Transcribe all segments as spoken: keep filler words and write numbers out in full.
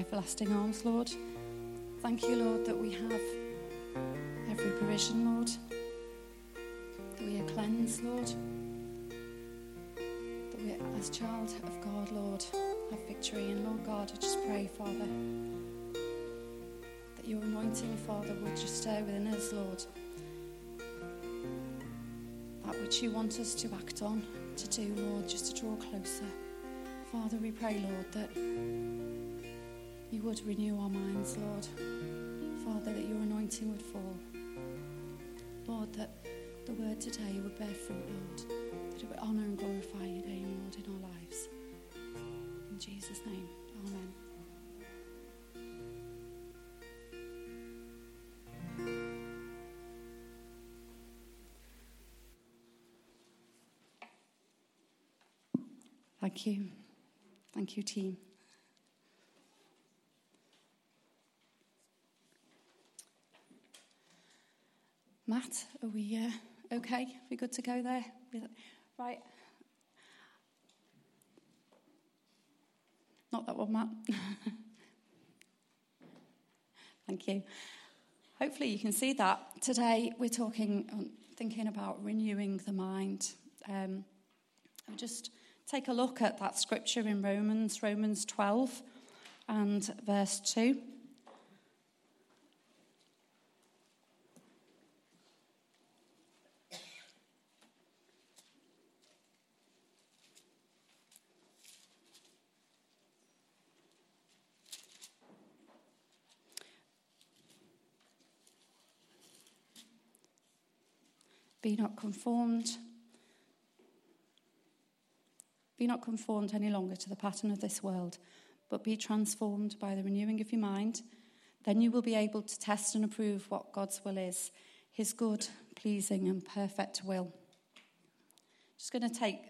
everlasting arms, Lord. Thank you, Lord, that we have every provision, Lord. That we are cleansed, Lord. That we, as child of God, Lord, have victory. And Lord God, I just pray, Father, that your anointing, Father, would just stay within us, Lord. That which you want us to act on, to do, Lord, just to draw closer. Father, we pray, Lord, that you would renew our minds, Lord. Father, that your anointing would fall. Lord, that the word today would bear fruit, Lord. That it would honour and glorify your name, Lord, in our lives. In Jesus' name, amen. Thank you. Thank you, team. Matt, are we uh, okay? Are we good to go there? Right. Not that one, Matt. Thank you. Hopefully you can see that. Today we're talking, thinking about renewing the mind. Um, I'll just take a look at that scripture in Romans, Romans twelve and verse two. Be not conformed. Be not conformed any longer to the pattern of this world, but be transformed by the renewing of your mind. Then you will be able to test and approve what God's will is, his good, pleasing, and perfect will. Just going to take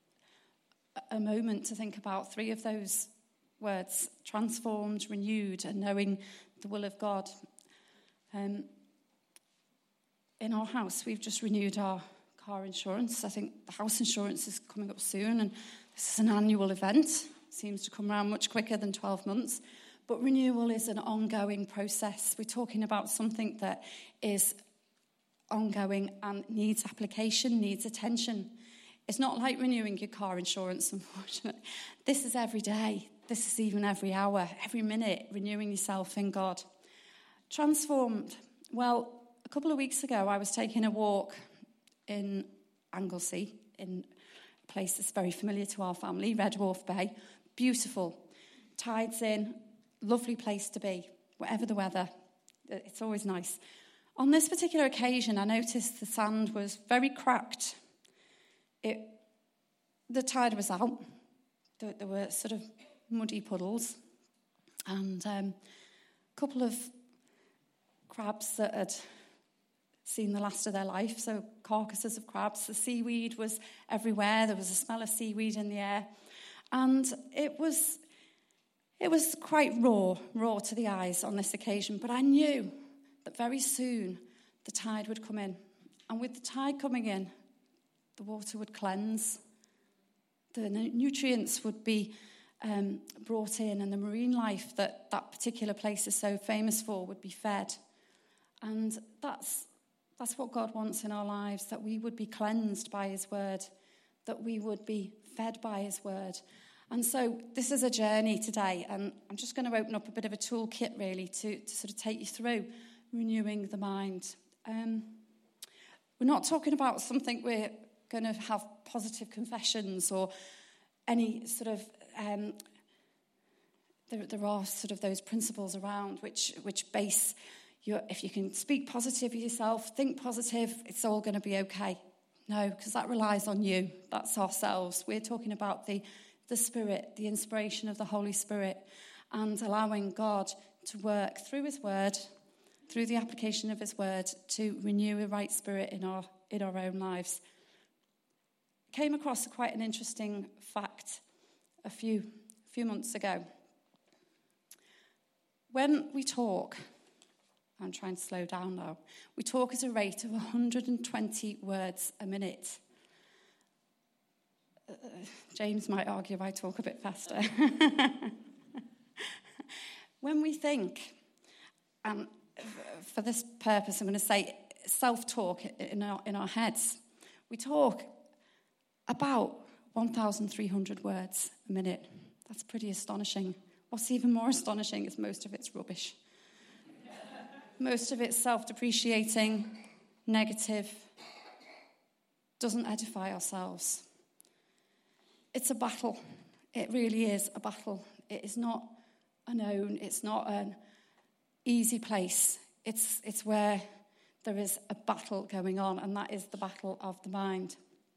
a moment to think about three of those words: transformed, renewed, and knowing the will of God. Um, in our house, we've just renewed our car insurance. I think the house insurance is coming up soon, and this is an annual event. It seems to come around much quicker than twelve months. But renewal is an ongoing process. We're talking about something that is ongoing and needs application, needs attention. It's not like renewing your car insurance, unfortunately. This is every day. This is even every hour, every minute, renewing yourself in God. Transformed. Well, a couple of weeks ago, I was taking a walk in Anglesey, in a place that's very familiar to our family, Red Wharf Bay. Beautiful. Tides in, lovely place to be, whatever the weather. It's always nice. On this particular occasion, I noticed the sand was very cracked. It, the tide was out. There, there were sort of muddy puddles. And um, a couple of crabs that had seen the last of their life, so carcasses of crabs. The seaweed was everywhere. There was a smell of seaweed in the air. And it was it was quite raw, raw to the eyes on this occasion. But I knew that very soon the tide would come in. And with the tide coming in, the water would cleanse. The nutrients would be um, brought in, and the marine life that that particular place is so famous for would be fed. And that's That's what God wants in our lives, that we would be cleansed by his word, that we would be fed by his word. And so this is a journey today, and I'm just going to open up a bit of a toolkit, really, to, to sort of take you through renewing the mind. Um, we're not talking about something we're going to have positive confessions or any sort of... Um, there, there are sort of those principles around which, which base... You're, if you can speak positive of yourself, think positive, it's all going to be okay. No, because that relies on you. That's ourselves. We're talking about the, the Spirit, the inspiration of the Holy Spirit, and allowing God to work through his word, through the application of his word, to renew a right spirit in our in our own lives. I came across quite an interesting fact a few, a few months ago. When we talk... I'm trying to slow down now. We talk at a rate of one hundred twenty words a minute. Uh, James might argue I talk a bit faster. when we think, and for this purpose, I'm going to say self-talk in our, in our heads, we talk about one thousand three hundred words a minute. That's pretty astonishing. What's even more astonishing is most of it's rubbish. Most of it's self-depreciating, negative, doesn't edify ourselves. It's a battle. It really is a battle. It is not a known, it's not an easy place. It's, it's where there is a battle going on, and that is the battle of the mind.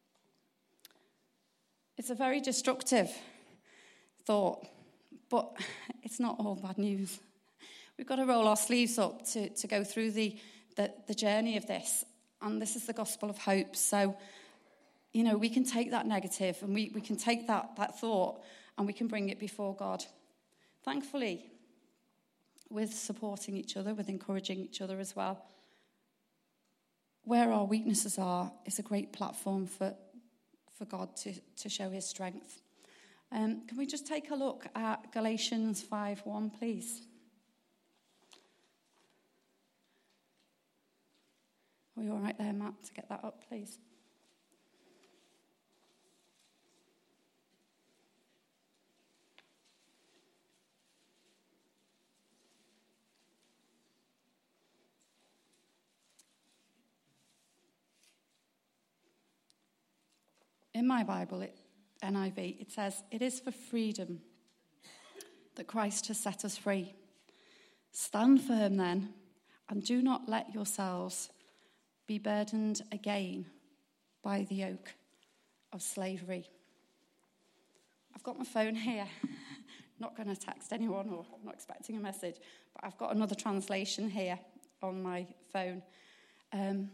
It's a very destructive thought, but it's not all bad news. We've got to roll our sleeves up to, to go through the, the, the journey of this, and this is the gospel of hope. So, you know, we can take that negative, and we, we can take that, that thought, and we can bring it before God. Thankfully, with supporting each other, with encouraging each other as well. Where our weaknesses are is a great platform for, for God to, to show his strength. Um, can we just take a look at Galatians five one, please? Are you all right there, Matt, to get that up, please? In my Bible, it, N I V, it says, "It is for freedom that Christ has set us free. Stand firm then, and do not let yourselves be burdened again by the yoke of slavery." I've got my phone here. Not going to text anyone, or I'm not expecting a message, but I've got another translation here on my phone. Um,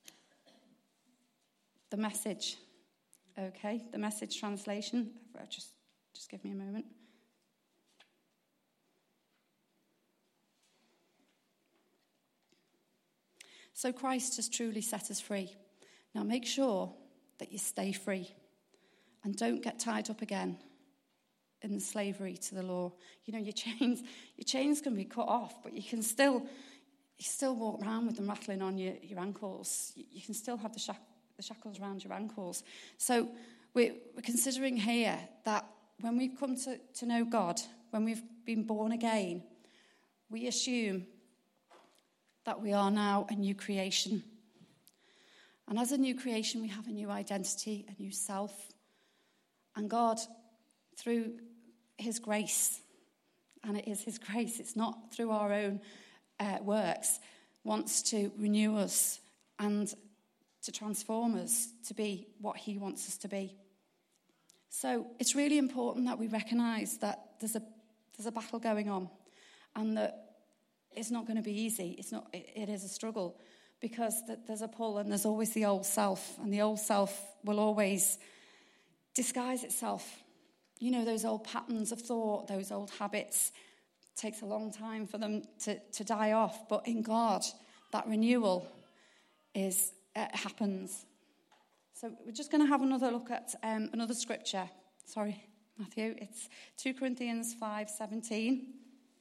the message. Okay, the Message translation. Just, just give me a moment. So Christ has truly set us free. Now make sure that you stay free and don't get tied up again in the slavery to the law. You know, your chains, your chains can be cut off, but you can still, you still walk around with them rattling on your, your ankles. You, you can still have the shackles. the shackles around your ankles. So we're, we're considering here that when we've come to, to know God, when we've been born again, we assume that we are now a new creation. And as a new creation, we have a new identity, a new self. And God, through his grace, and it is his grace, it's not through our own uh, works, wants to renew us and to transform us to be what he wants us to be. So it's really important that we recognise that there's a there's a battle going on, and that it's not going to be easy. It's not. It, it is a struggle, because th- there's a pull, and there's always the old self, and the old self will always disguise itself. You know, those old patterns of thought, those old habits. It takes a long time for them to, to die off, but in God, that renewal is. It happens. So we're just going to have another look at um, another scripture. Sorry, Matthew. It's two Corinthians five seventeen.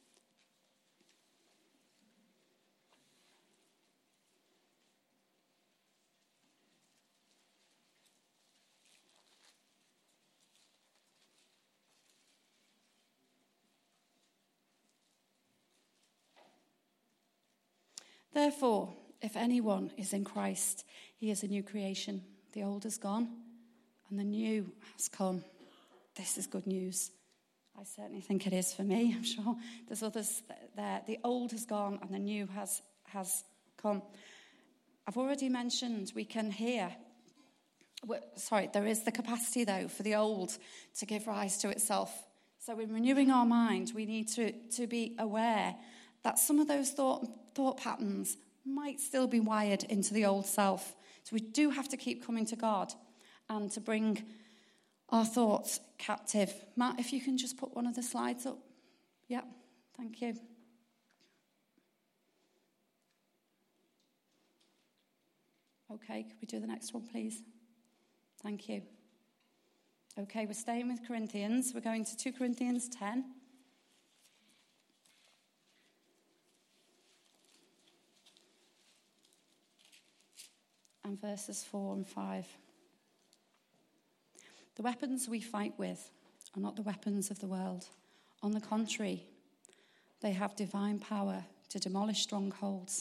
Therefore, if anyone is in Christ, he is a new creation. The old is gone, and the new has come. This is good news. I certainly think it is for me. I'm sure there's others there. The old has gone, and the new has, has come. I've already mentioned we can hear. Sorry, there is the capacity, though, for the old to give rise to itself. So in renewing our mind, we need to, to be aware that some of those thought, thought patterns might still be wired into the old self. So we do have to keep coming to God and to bring our thoughts captive. Matt, if you can just put one of the slides up. Yeah, thank you. Okay, could we do the next one, please? Thank you. Okay, we're staying with Corinthians. We're going to two Corinthians ten. and verses four and five. The weapons we fight with are not the weapons of the world. On the contrary, they have divine power to demolish strongholds.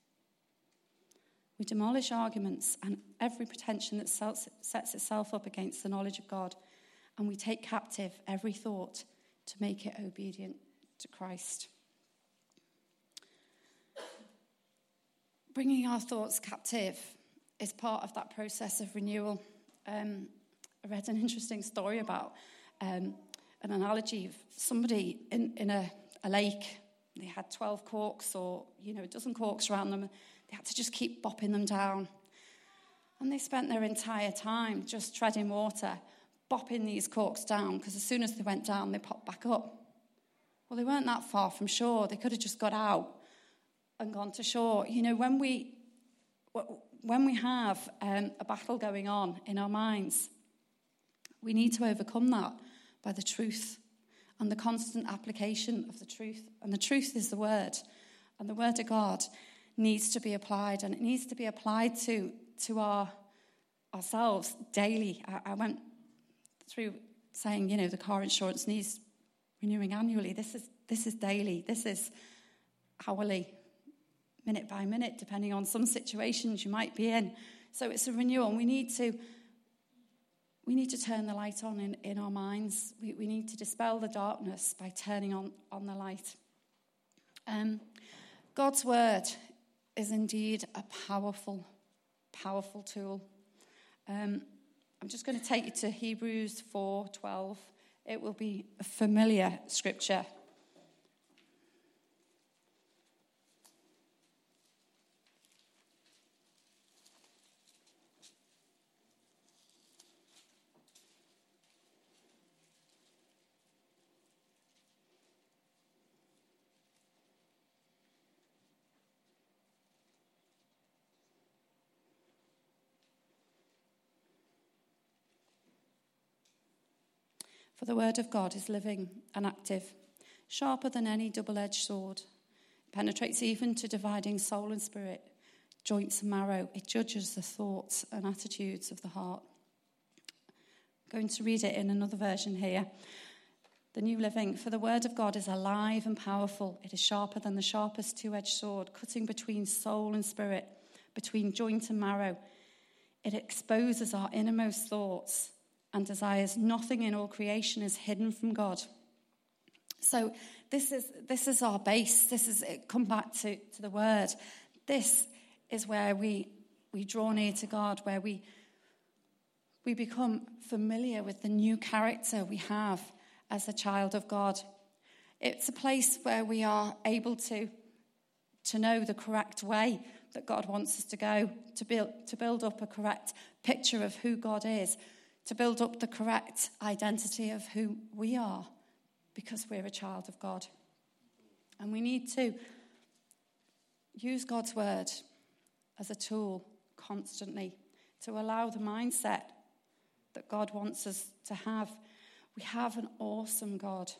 We demolish arguments and every pretension that sets itself up against the knowledge of God, and we take captive every thought to make it obedient to Christ. Bringing our thoughts captive is part of that process of renewal. Um, I read an interesting story about um, an analogy of somebody in, in a, a lake. They had twelve corks or, you know, a dozen corks around them. They had to just keep bopping them down. And they spent their entire time just treading water, bopping these corks down, because as soon as they went down, they popped back up. Well, they weren't that far from shore. They could have just got out and gone to shore. You know, when we when we have um, a battle going on in our minds, we need to overcome that by the truth and the constant application of the truth. And the truth is the word. And the word of God needs to be applied, and it needs to be applied to, to our ourselves daily. I, I went through saying, you know, the car insurance needs renewing annually. This is this is daily. This is hourly, minute by minute, depending on some situations you might be in. So it's a renewal, and we need to we need to turn the light on in, in our minds. We, we need to dispel the darkness by turning on, on the light. Um, God's word is indeed a powerful, powerful tool. Um, I'm just going to take you to Hebrews four twelve. It will be a familiar scripture. For the word of God is living and active, sharper than any double-edged sword. It penetrates even to dividing soul and spirit, joints and marrow. It judges the thoughts and attitudes of the heart. I'm going to read it in another version here. The New Living. For the word of God is alive and powerful. It is sharper than the sharpest two-edged sword, cutting between soul and spirit, between joint and marrow. It exposes our innermost thoughts and desires. Nothing in all creation is hidden from God. So this is this is our base. This is it. Come back to, to the word. This is where we we draw near to God, where we we become familiar with the new character we have as a child of God. It's a place where we are able to to know the correct way that God wants us to go, to build to build up a correct picture of who God is, to build up the correct identity of who we are, because we're a child of God. And we need to use God's word as a tool constantly to allow the mindset that God wants us to have. We have an awesome God.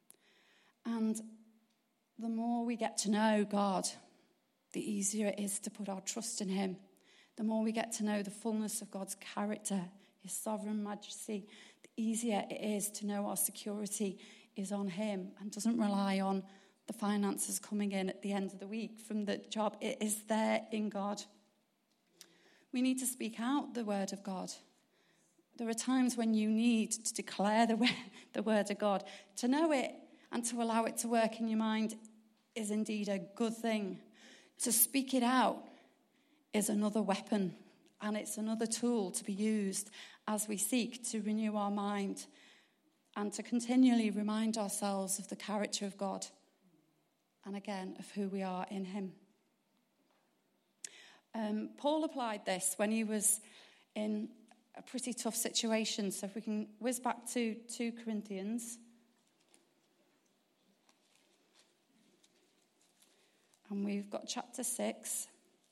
And the more we get to know God, the easier it is to put our trust in him. The more we get to know the fullness of God's character, his sovereign majesty, the easier it is to know our security is on him and doesn't rely on the finances coming in at the end of the week from the job. It is there in God. We need to speak out the word of God. There are times when you need to declare the, the word of God. To know it and to allow it to work in your mind is indeed a good thing. To speak it out is another weapon. And it's another tool to be used as we seek to renew our mind and to continually remind ourselves of the character of God and, again, of who we are in him. Um, Paul applied this when he was in a pretty tough situation. So if we can whiz back to two Corinthians. And we've got chapter six.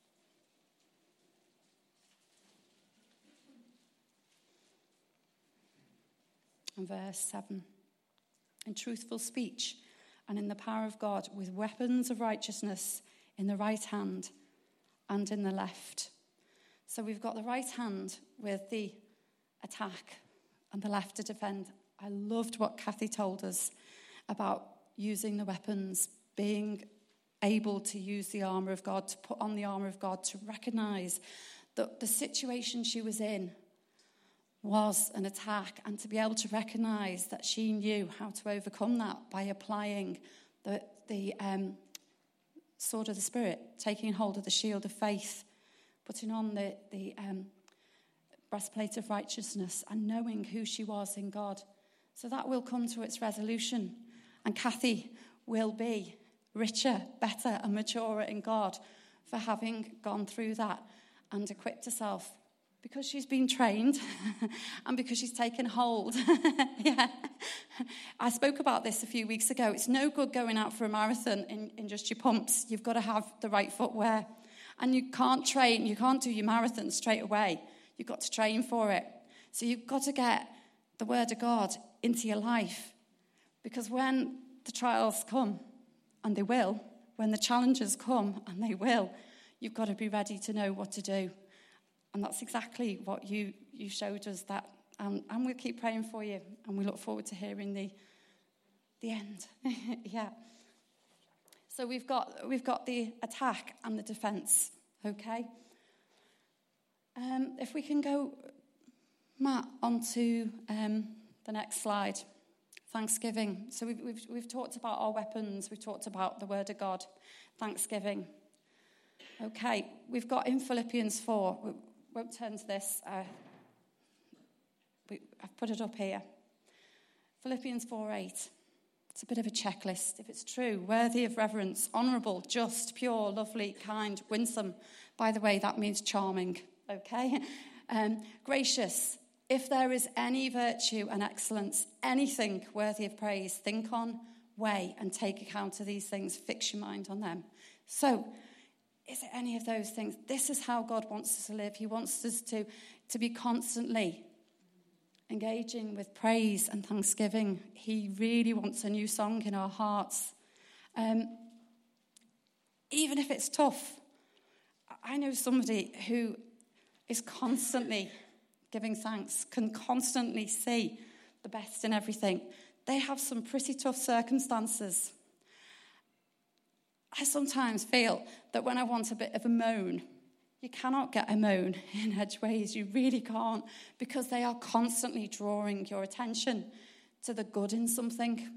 And verse seven. In truthful speech and in the power of God, with weapons of righteousness in the right hand and in the left, So we've got the right hand with the attack and the left to defend. I loved what Kathy told us about using the weapons, being able to use the armour of God, to put on the armour of God, to recognise that the situation she was in was an attack, and to be able to recognise that she knew how to overcome that by applying the, the um, sword of the Spirit, taking hold of the shield of faith, putting on the, the um, breastplate of righteousness, and knowing who she was in God. So that will come to its resolution, and Kathy will be richer, better and maturer in God for having gone through that and equipped herself, because she's been trained and because she's taken hold. Yeah, I spoke about this a few weeks ago. It's no good going out for a marathon in, in just your pumps. You've got to have the right footwear, and you can't train, you can't do your marathon straight away. You've got to train for it. So you've got to get the word of God into your life, because when the trials come, and they will, when the challenges come, and they will, you've got to be ready to know what to do. And that's exactly what you, you showed us that. Um, and we'll keep praying for you, and we look forward to hearing the the end. Yeah. So we've got we've got the attack and the defence, okay? Um, if we can go, Matt, onto um, the next slide. Thanksgiving. So we've, we've we've talked about our weapons. We've talked about the Word of God. Thanksgiving. Okay, we've got in Philippians four. We won't turn to this. Uh, we, I've put it up here. Philippians four eight. It's a bit of a checklist. If it's true, worthy of reverence, honourable, just, pure, lovely, kind, winsome. By the way, that means charming. Okay, um, gracious. If there is any virtue and excellence, anything worthy of praise, think on, weigh, and take account of these things. Fix your mind on them. So, is it any of those things? This is how God wants us to live. He wants us to, to be constantly engaging with praise and thanksgiving. He really wants a new song in our hearts. Um, even if it's tough. I know somebody who is constantly giving thanks, can constantly see the best in everything. They have some pretty tough circumstances. I sometimes feel that when I want a bit of a moan, you cannot get a moan in Edgeways. You really can't, because they are constantly drawing your attention to the good in something.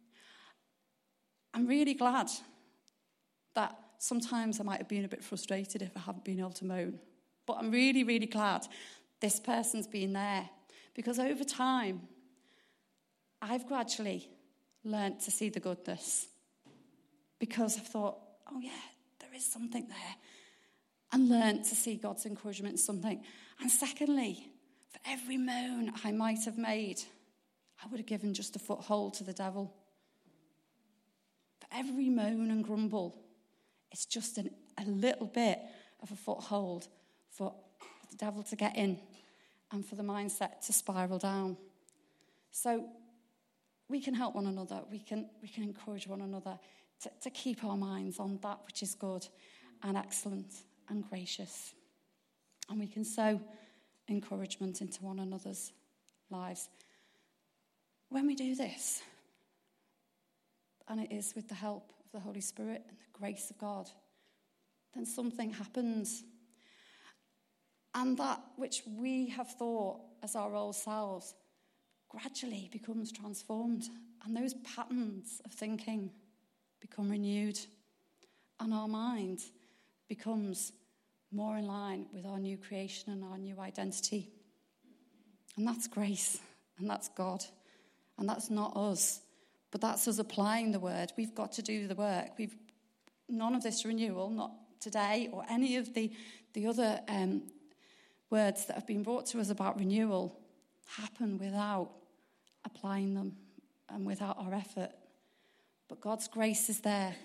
I'm really glad that sometimes I might have been a bit frustrated if I haven't been able to moan. But I'm really, really glad this person's been there, because over time, I've gradually learnt to see the goodness, because I've thought, oh yeah, there is something there, and learnt to see God's encouragement in something. And secondly, for every moan I might have made, I would have given just a foothold to the devil. For every moan and grumble, it's just an, a little bit of a foothold for the devil to get in and for the mindset to spiral down. So we can help one another. We can we can encourage one another to, to keep our minds on that which is good and excellent and gracious. And we can sow encouragement into one another's lives. When we do this, and it is with the help of the Holy Spirit and the grace of God, then something happens. And that which we have thought as our old selves gradually becomes transformed. And those patterns of thinking become renewed. And our mind becomes more in line with our new creation and our new identity. And that's grace. And that's God. And that's not us. But that's us applying the word. We've got to do the work. We've none of this renewal, not today or any of the, the other um, words that have been brought to us about renewal, happen without applying them and without our effort. But God's grace is there.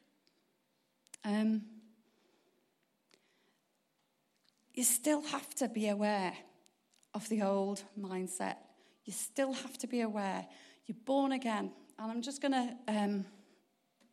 Um, you still have to be aware of the old mindset. You still have to be aware. You're born again. And I'm just going to um,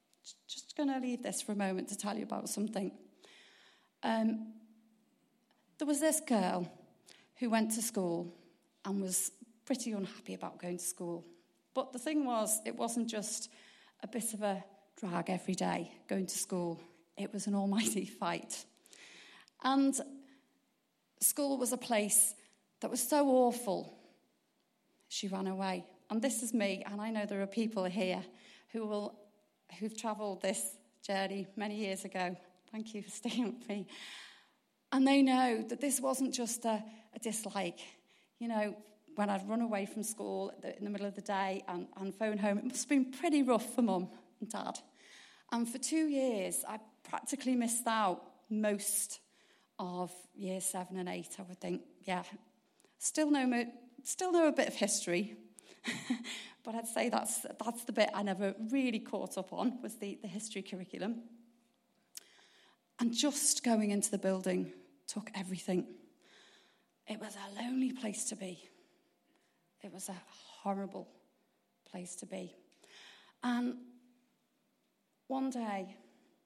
just going to leave this for a moment to tell you about something. Um, There was this girl who went to school and was pretty unhappy about going to school. But the thing was, it wasn't just a bit of a drag every day going to school. It was an almighty fight. And school was a place that was so awful, she ran away. And this is me, and I know there are people here who will, who've travelled this journey many years ago. Thank you for staying with me. And they know that this wasn't just a, a dislike. You know, when I'd run away from school in the middle of the day and, and phone home, it must have been pretty rough for Mum and Dad. And for two years, I practically missed out most of year seven and eight, I would think. Yeah, still know, still know a bit of history, but I'd say that's that's the bit I never really caught up on, was the, the history curriculum. And just going into the building took everything. It was a lonely place to be. It was a horrible place to be. And one day,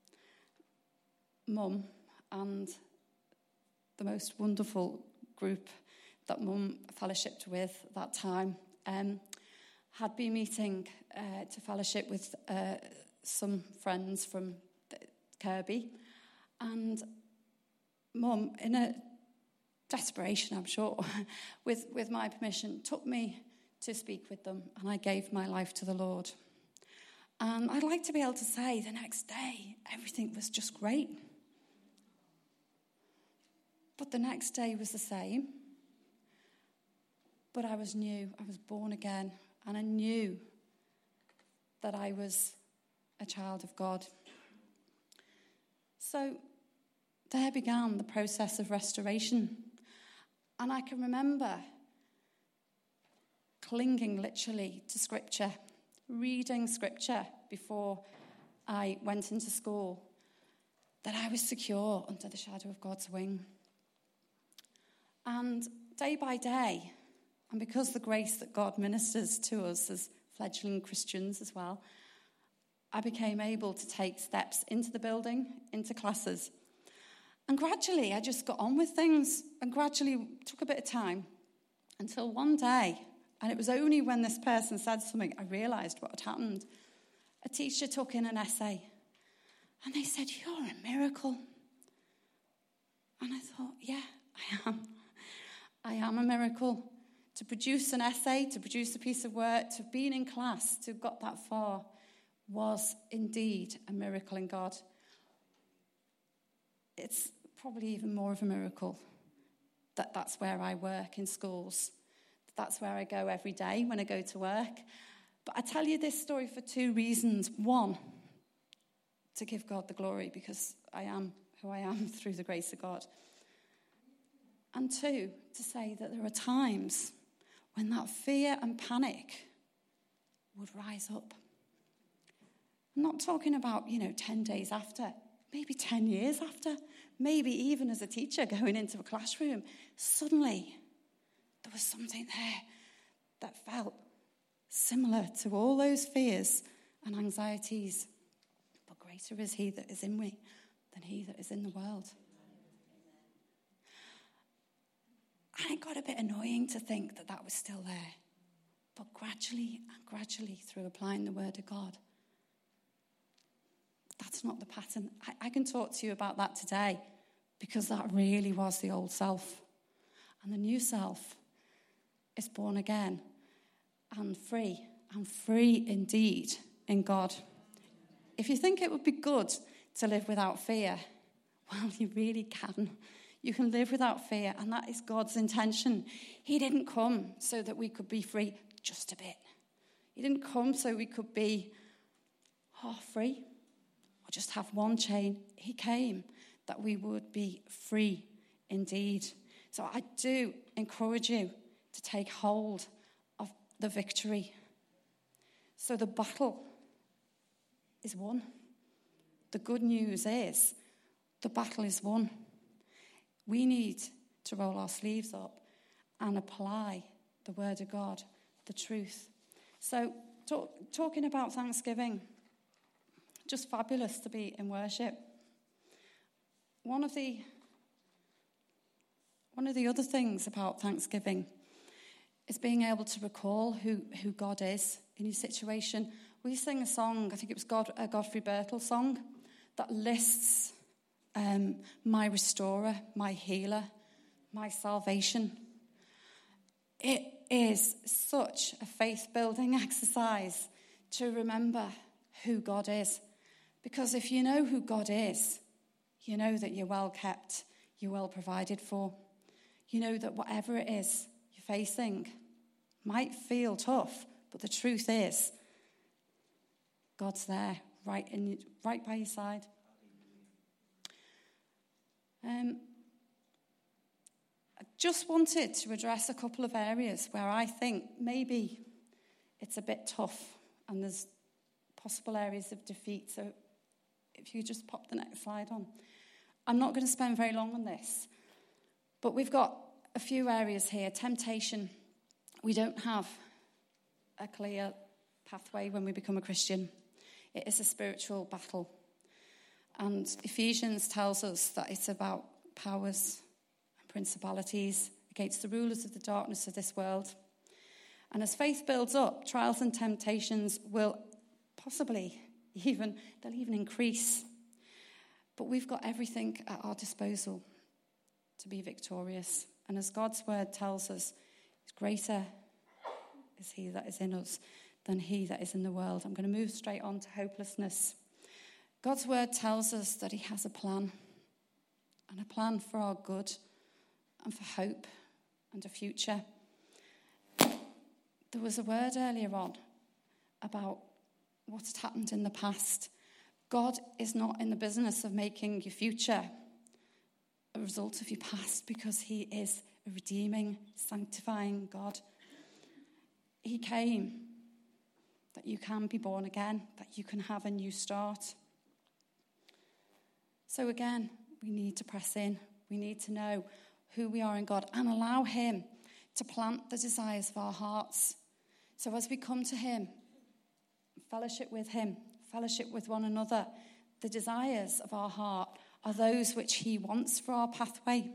Mum and the most wonderful group that Mum fellowshipped with at that time um, had been meeting uh, to fellowship with uh, some friends from Kirby. And Mum, in a desperation, I'm sure, with, with my permission, took me to speak with them, and I gave my life to the Lord. And I'd like to be able to say the next day, everything was just great. But the next day was the same. But I was new. I was born again. And I knew that I was a child of God. So there began the process of restoration. And I can remember clinging literally to Scripture, reading Scripture before I went into school, that I was secure under the shadow of God's wing. And day by day, and because the grace that God ministers to us as fledgling Christians as well, I became able to take steps into the building, into classes. And gradually, I just got on with things, and gradually took a bit of time until one day, and it was only when this person said something, I realised what had happened. A teacher took in an essay, and they said, "You're a miracle." And I thought, yeah, I am. I am a miracle. To produce an essay, to produce a piece of work, to have been in class, to have got that far, was indeed a miracle in God. It's probably even more of a miracle that that's where I work in schools. That's where I go every day when I go to work. But I tell you this story for two reasons. One, to give God the glory, because I am who I am through the grace of God. And two, to say that there are times when that fear and panic would rise up. I'm not talking about, you know, ten days after, maybe ten years after, maybe even as a teacher going into a classroom. Suddenly, there was something there that felt similar to all those fears and anxieties. But greater is he that is in me than he that is in the world. And it got a bit annoying to think that that was still there. But gradually and gradually, through applying the word of God, that's not the pattern. I, I can talk to you about that today, because that really was the old self. And the new self is born again and free, and free indeed in God. If you think it would be good to live without fear, well, you really can. You can live without fear, and that is God's intention. He didn't come so that we could be free just a bit. He didn't come so we could be half free or just have one chain. He came that we would be free indeed. So I do encourage you to take hold of the victory. So the battle is won. The good news is the battle is won. We need to roll our sleeves up and apply the word of God, the truth. So talk, talking about Thanksgiving, just fabulous to be in worship. One of the One of the other things about Thanksgiving is being able to recall who, who God is in your situation. We sing a song, I think it was God, a Godfrey Birtle song, that lists um, my restorer, my healer, my salvation. It is such a faith-building exercise to remember who God is. Because if you know who God is, you know that you're well kept, you're well provided for. You know that whatever it is you're facing might feel tough, but the truth is, God's there, right in, right by your side. Um, I just wanted to address a couple of areas where I think maybe it's a bit tough and there's possible areas of defeat. So if you just pop the next slide on. I'm not going to spend very long on this, but we've got a few areas here. Temptation. We don't have a clear pathway when we become a Christian. It is a spiritual battle. And Ephesians tells us that it's about powers and principalities against the rulers of the darkness of this world. And as faith builds up, trials and temptations will possibly even, they'll even increase. But we've got everything at our disposal to be victorious. And as God's word tells us, greater is he that is in us than he that is in the world. I'm going to move straight on to hopelessness. God's word tells us that he has a plan, and a plan for our good and for hope and a future. There was a word earlier on about what had happened in the past. God is not in the business of making your future a result of your past, because he is a redeeming, sanctifying God. He came that you can be born again, that you can have a new start. So again, we need to press in. We need to know who we are in God and allow him to plant the desires of our hearts. So as we come to him, fellowship with him, fellowship with one another, the desires of our heart are those which he wants for our pathway.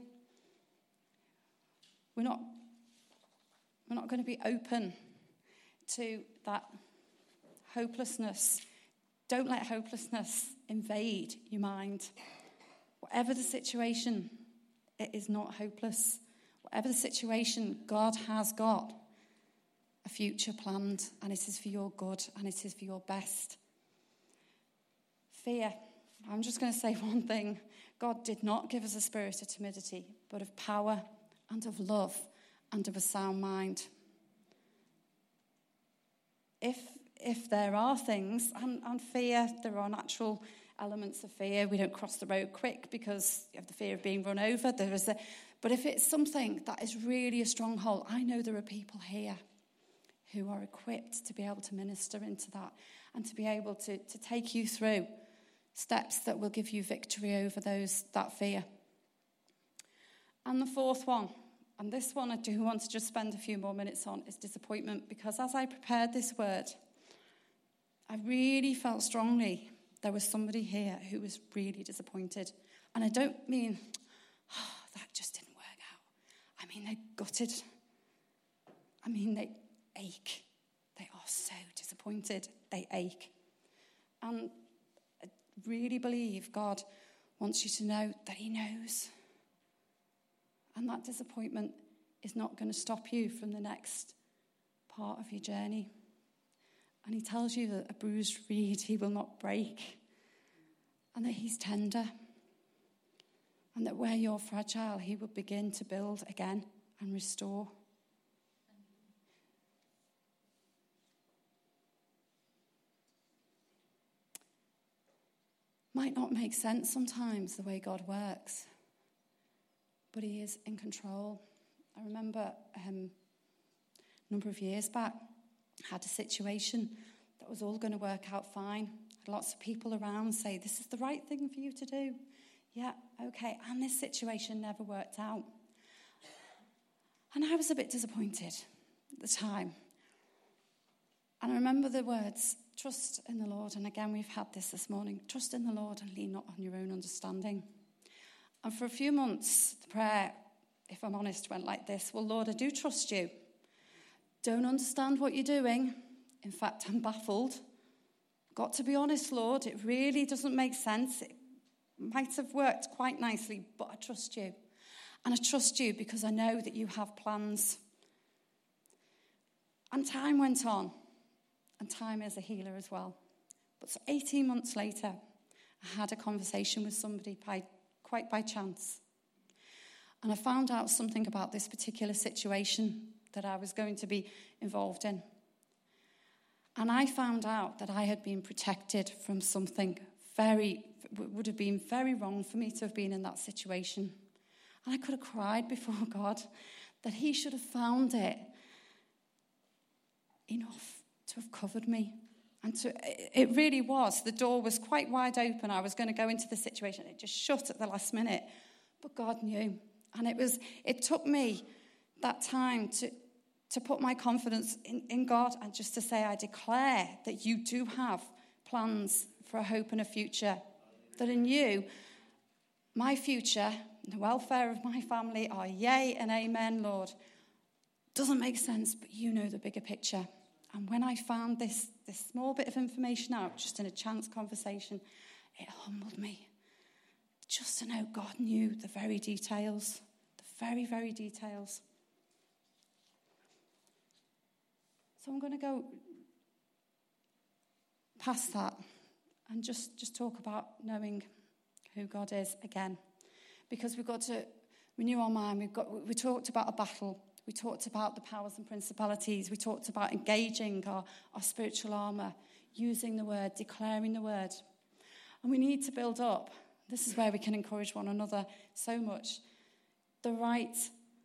We're not, we're not going to be open to that hopelessness. Don't let hopelessness invade your mind. Whatever the situation, it is not hopeless. Whatever the situation, God has got a future planned, and it is for your good, and it is for your best. Fear. I'm just going to say one thing. God did not give us a spirit of timidity, but of power and of love and of a sound mind. If if there are things, and, and fear, there are natural elements of fear. We don't cross the road quick because you have the fear of being run over. There is a, but if it's something that is really a stronghold, I know there are people here who are equipped to be able to minister into that and to be able to, to take you through steps that will give you victory over those that fear. And the fourth one, and this one I do want to just spend a few more minutes on, is disappointment, because as I prepared this word, I really felt strongly there was somebody here who was really disappointed. And I don't mean, oh, that just didn't work out. I mean, they gutted. I mean, they ache. They are so disappointed. They ache. And I really believe God wants you to know that he knows. And that disappointment is not going to stop you from the next part of your journey. And he tells you that a bruised reed he will not break, and that he's tender, and that where you're fragile, he will begin to build again and restore. Might not make sense sometimes the way God works, but he is in control. I remember um, a number of years back, had a situation that was all going to work out fine. Had lots of people around say, this is the right thing for you to do. Yeah, okay. And this situation never worked out. And I was a bit disappointed at the time. And I remember the words, trust in the Lord. And again, we've had this this morning. Trust in the Lord and lean not on your own understanding. And for a few months, the prayer if I'm honest, went like this. Well, Lord, I do trust you. Don't understand what you're doing. In fact, I'm baffled. Got to be honest, Lord, it really doesn't make sense. It might have worked quite nicely, but I trust you. And I trust you because I know that you have plans. And time went on. And time is a healer as well. But so eighteen months later, I had a conversation with somebody by, quite by chance. And I found out something about this particular situation that I was going to be involved in. And I found out that I had been protected from something very, would have been very wrong for me to have been in that situation. And I could have cried before God that he should have found it enough to have covered me. And to, it really was. The door was quite wide open. I was going to go into the situation. It just shut at the last minute. But God knew. And it was. It took me that time to, to put my confidence in, in God and just to say, I declare that you do have plans for a hope and a future. That in you, my future, the welfare of my family are yea and amen, Lord. Doesn't make sense, but you know the bigger picture. And when I found this, this small bit of information out, just in a chance conversation, it humbled me. Just to know God knew the very details, the very, very details. So I'm going to go past that and just, just talk about knowing who God is again. Because we've got to renew our mind. We've got, we talked about a battle. We talked about the powers and principalities. We talked about engaging our, our spiritual armour, using the word, declaring the word. And we need to build up. This is where we can encourage one another so much. The right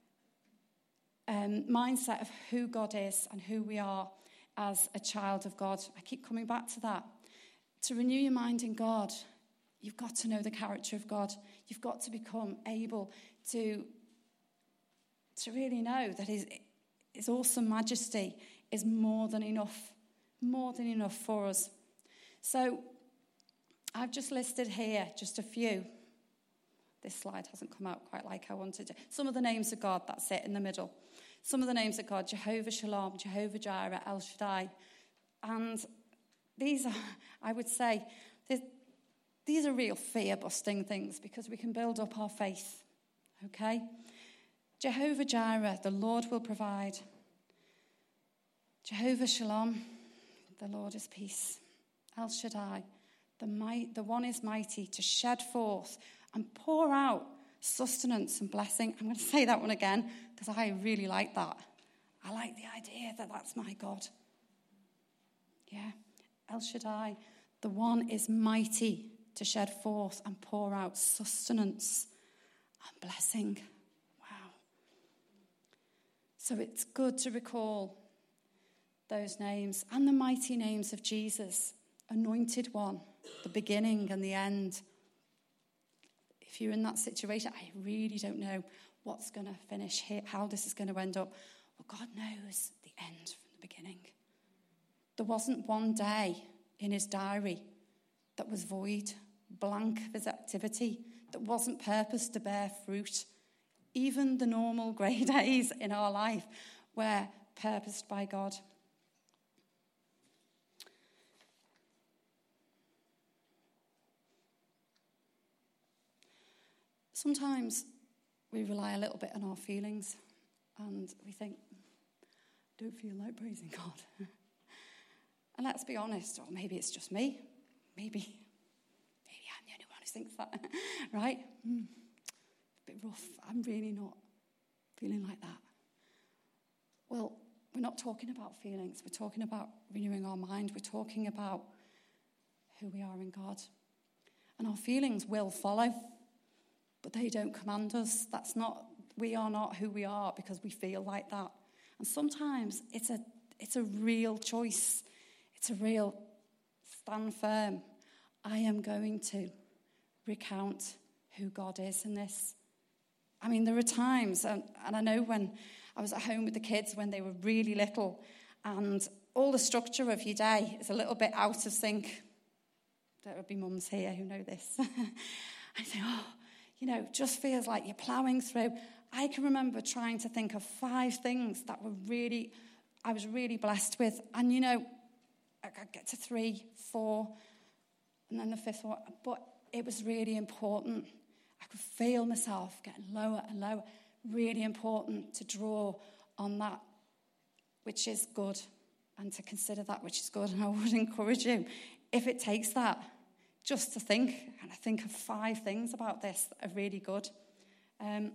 um, mindset of who God is and who we are as a child of God. I keep coming back to that. To renew your mind in God, you've got to know the character of God. You've got to become able to, to really know that his, his awesome majesty is more than enough, more than enough for us. So I've just listed here just a few. This slide hasn't come out quite like I wanted to. Some of the names of God, that's it, in the middle. Some of the names of God, Jehovah Shalom, Jehovah Jireh, El Shaddai. And these are, I would say, these are real fear-busting things because we can build up our faith, okay? Jehovah Jireh, the Lord will provide. Jehovah Shalom, the Lord is peace. El Shaddai, the, might, the one is mighty to shed forth and pour out sustenance and blessing. I'm going to say that one again because I really like that. I like the idea that that's my God. Yeah. El Shaddai, the one is mighty to shed forth and pour out sustenance and blessing. Wow. So it's good to recall those names and the mighty names of Jesus, Anointed One, the beginning and the end. If you're in that situation, I really don't know what's going to finish here, how this is going to end up. Well, God knows the end from the beginning. There wasn't one day in his diary that was void, blank of his activity, that wasn't purposed to bear fruit. Even the normal grey days in our life were purposed by God. Sometimes we rely a little bit on our feelings and we think, I don't feel like praising God. And let's be honest, or maybe it's just me. Maybe, maybe I'm the only one who thinks that, right? Mm, a bit rough. I'm really not feeling like that. Well, we're not talking about feelings. We're talking about renewing our mind. We're talking about who we are in God. And our feelings will follow, but they don't command us. That's not, we are not who we are because we feel like that. And sometimes it's a, it's a real choice. It's a real stand firm. I am going to recount who God is in this. I mean, there are times, and, and I know when I was at home with the kids when they were really little, and all the structure of your day is a little bit out of sync. There will be mums here who know this. I think, oh, you know, just feels like you're ploughing through. I can remember trying to think of five things that were really, I was really blessed with. And, you know, I could get to three, four, and then the fifth one. But it was really important. I could feel myself getting lower and lower. Really important to draw on that which is good and to consider that which is good. And I would encourage you, if it takes that, just to think, and I think of five things about this that are really good. Um,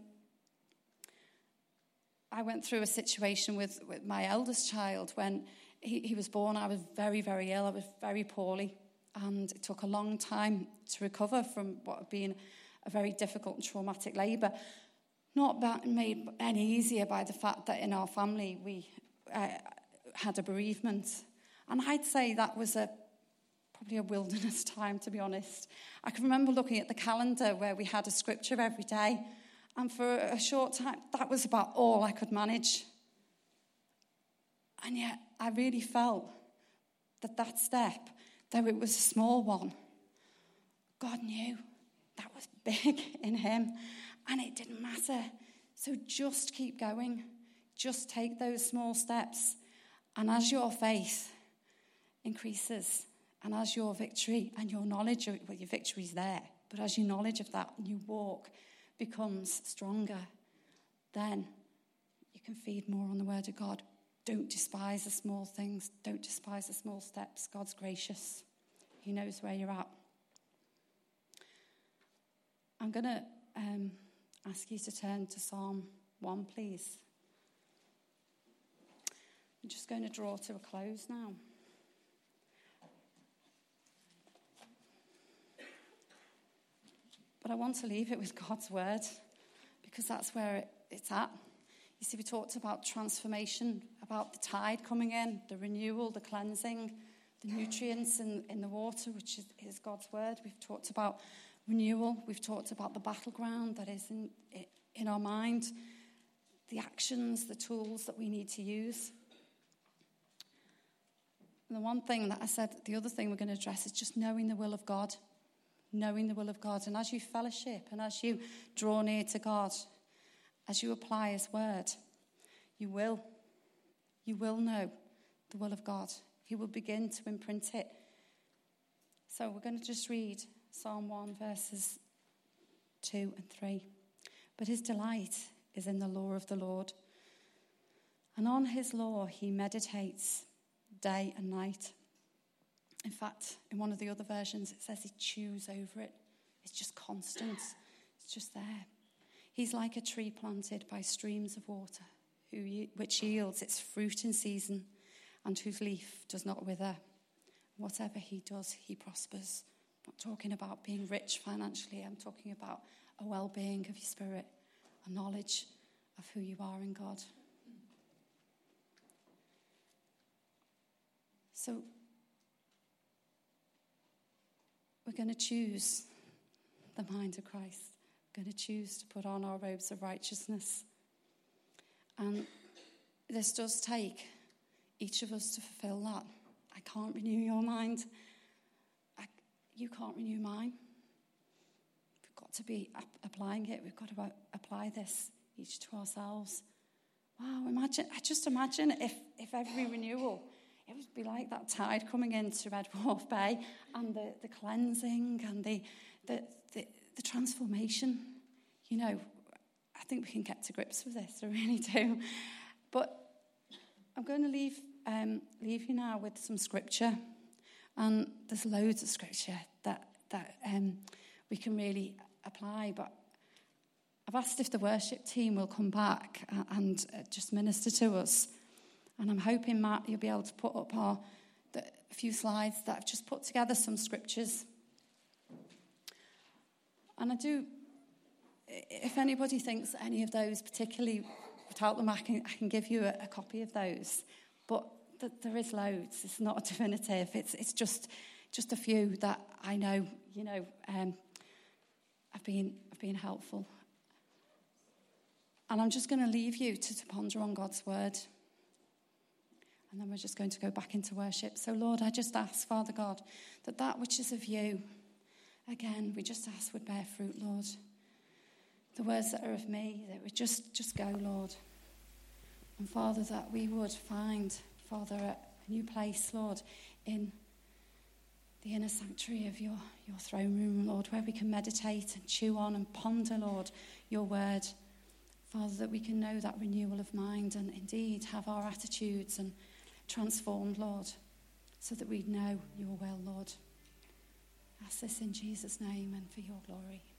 I went through a situation with, with my eldest child when he, he was born. I was very, very ill. I was very poorly. And it took a long time to recover from what had been a very difficult and traumatic labour. Not made any easier by the fact that in our family we uh, had a bereavement. And I'd say that was a probably a wilderness time, to be honest. I can remember looking at the calendar where we had a scripture every day. And for a short time, that was about all I could manage. And yet I really felt that that step, though it was a small one, God knew that was big in him. And it didn't matter. So just keep going. Just take those small steps. And as your faith increases, and as your victory and your knowledge, of, well, your victory's there, but as your knowledge of that and your walk becomes stronger, then you can feed more on the word of God. Don't despise the small things. Don't despise the small steps. God's gracious. He knows where you're at. I'm going to um, ask you to turn to Psalm one, please. I'm just going to draw to a close now. But I want to leave it with God's word, because that's where it, it's at. You see, we talked about transformation, about the tide coming in, the renewal, the cleansing, the nutrients in, in the water, which is, is God's word. We've talked about renewal. We've talked about the battleground that is in, in our mind, the actions, the tools that we need to use. And the one thing that I said, the other thing we're going to address is just knowing the will of God. Knowing the will of God. And as you fellowship and as you draw near to God, as you apply his word, you will, you will know the will of God. He will begin to imprint it. So we're going to just read Psalm one, verses two and three. But his delight is in the law of the Lord, and on his law he meditates day and night. In fact, in one of the other versions, it says he chews over it. It's just constant. It's just there. He's like a tree planted by streams of water, who, which yields its fruit in season, and whose leaf does not wither. Whatever he does, he prospers. I'm not talking about being rich financially. I'm talking about a well-being of your spirit, a knowledge of who you are in God. So, we're going to choose the mind of Christ. We're going to choose to put on our robes of righteousness. And this does take each of us to fulfill that. I can't renew your mind. I, you can't renew mine. We've got to be ap- applying it. We've got to apply this each to ourselves. Wow, imagine, I just imagine if, if every renewal, it would be like that tide coming into Red Wharf Bay, and the, the cleansing and the, the the the transformation. You know, I think we can get to grips with this. I really do. But I'm going to leave um, leave you now with some scripture, and there's loads of scripture that that um, we can really apply. But I've asked if the worship team will come back and just minister to us. And I'm hoping, Matt, you'll be able to put up our the, a few slides that I've just put together, some scriptures. And I do, if anybody thinks any of those particularly would help them, I can, I can give you a, a copy of those. But th- there is loads. It's not a definitive. It's it's just just a few that I know, you know, um, have been have been helpful. And I'm just going to leave you to, to ponder on God's word. And then we're just going to go back into worship. So, Lord, I just ask, Father God, that that which is of you, again, we just ask would bear fruit, Lord. the words that are of me, that would just, just go, Lord. And Father, that we would find, Father, a, a new place, Lord, in the inner sanctuary of your, your throne room, Lord, where we can meditate and chew on and ponder, Lord, your word. Father, that we can know that renewal of mind and indeed have our attitudes and transformed, Lord, so that we know your will, Lord. I ask this in Jesus' name and for your glory.